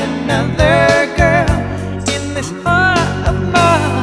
another girl in this heart of mine.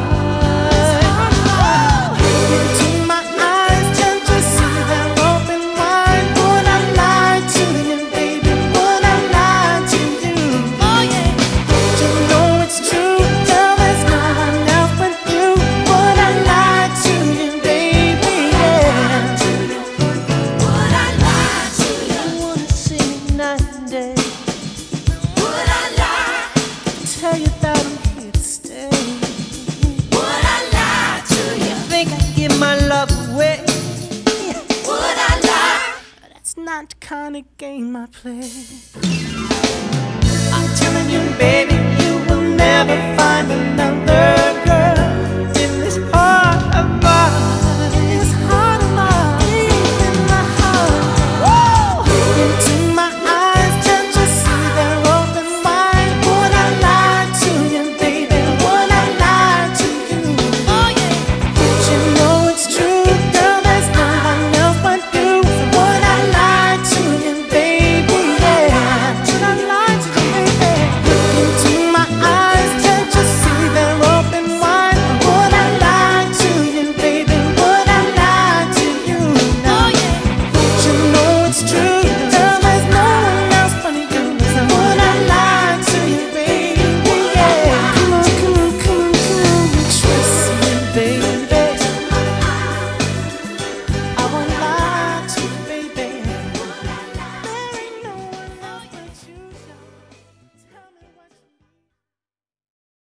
Into my eyes, can't you see they're open wide? Would I lie to you, baby? Would I lie to you? Oh yeah. Don't you know it's true? Girl, there's no one else but you. Would I lie to you, baby? Yeah. Would I lie to you? I wanna see you night and day. Would I lie? Tell you that I'm here to stay. Would I lie to you? Think I give my love away? Would I lie? That's not the kind of game I play. I'm telling you, baby, you will never find another